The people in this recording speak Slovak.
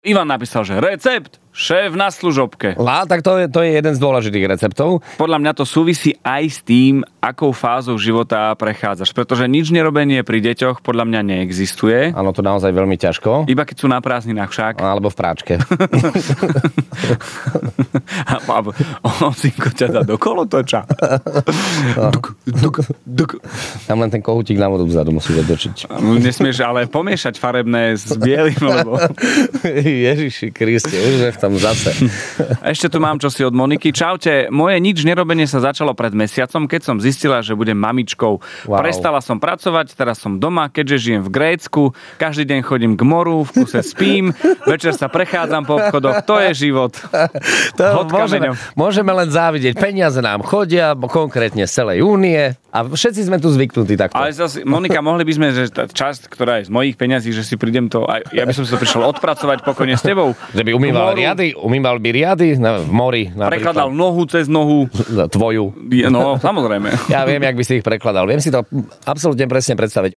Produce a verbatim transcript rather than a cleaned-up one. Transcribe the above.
Ivan napísal, že recept, šéf na služobke. Lá, tak to je, to je jeden z dôležitých receptov. Podľa mňa to súvisí aj s tým, akou fázou života prechádzaš. Pretože nič nerobenie pri deťoch podľa mňa neexistuje. Áno, to naozaj veľmi ťažko. Iba keď sú na prázdninách však. Alebo v práčke. Ocinko ťa dá do kolotoča. Duk, duk, duk. Tam len ten kohútik na vodu vzadu musíš otočiť. Nesmieš ale pomiešať farebné s bielým, lebo... Ježiši Kriste, už je v tom zase. Ešte tu mám čosi od Moniky. Čaute, moje nič nerobenie sa začalo pred mesiacom, keď som zistila, že budem mamičkou. Wow. Prestala som pracovať, teraz som doma, keďže žijem v Grécku. Každý deň chodím k moru, v kuse spím, večer sa prechádzam po obchodoch. To je život. To môžeme, môžeme len závidieť. Peniaze nám chodia, konkrétne z celej únie. A všetci sme tu zvyknutí takto. Ale zase, Monika, mohli by sme, že tá časť, ktorá je z mojich peňazí, že si prídem to, aj, ja by som si to prišiel odpracovať pokojne s tebou. Že by umýval riady, umýval by riady na, v mori. Napríklad. Prekladal nohu cez nohu. Tvoju. No, samozrejme. Ja viem, jak by si ich prekladal. Viem si to absolútne presne predstaviť.